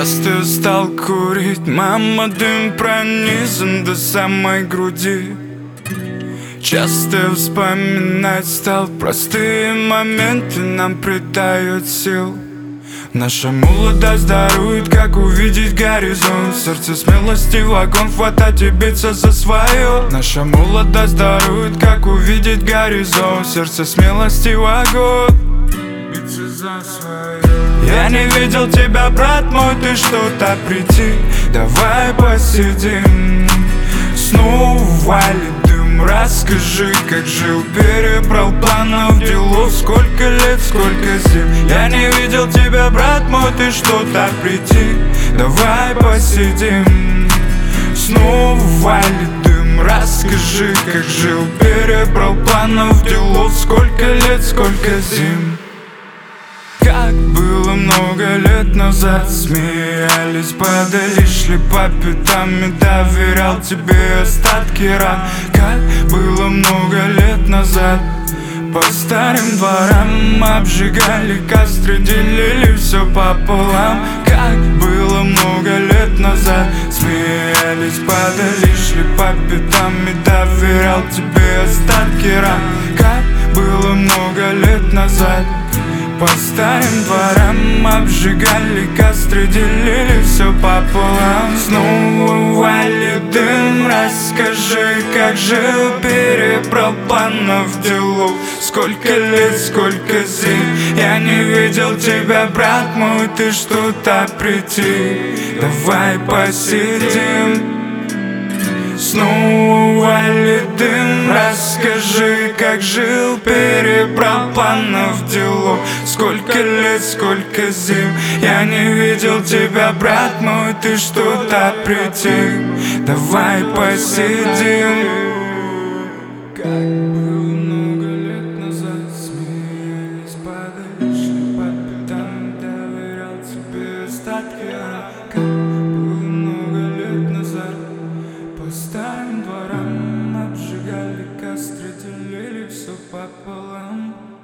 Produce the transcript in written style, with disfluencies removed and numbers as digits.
Часто стал курить, мама, дым пронизан до самой груди. Часто вспоминать стал простые моменты, нам придает сил. Наша молодость дарует, как увидеть горизонт. Сердце смелости, вагон, хватать и биться за свое. Наша молодость дарует, как увидеть горизонт. Сердце смелости, вагон, биться за свое. Я не видел тебя, брат мой, ты что-то прийти. Давай посидим. Снова валит дым, расскажи, как жил. Перебрал планов, делов, сколько лет, сколько зим. Я не видел тебя, брат мой, ты что-то прийти. Давай посидим. Снова валит дым, расскажи, как жил. Перебрал планов, делов, сколько лет, сколько зим. Как было много лет назад, смеялись, падали, шли по пятам. И доверял тебе остатки ран. Как было много лет назад, по старым дворам обжигали костры, делили все пополам. Как было много лет назад, смеялись, падали, шли по пятам. И доверял тебе остатки ран. Как было много лет назад, по старым дворам обжигали костры, делили все пополам. Снова валит дым, расскажи, как жил. Перебрал планов, делов, сколько лет, сколько зим. Я не видел тебя, брат мой, ты что-то прийти. Давай посидим. Снова валит дым, расскажи, как жил. Перебрал планов, делов, сколько лет, сколько зим. Я не видел тебя, брат мой, ты что-то прийти. Давай посидим. Как было много лет назад, смеялись, падали, шли по пятам. Доверял тебе остатки ран. Как было много лет назад, по старым дворам обжигали костры, делили все пополам.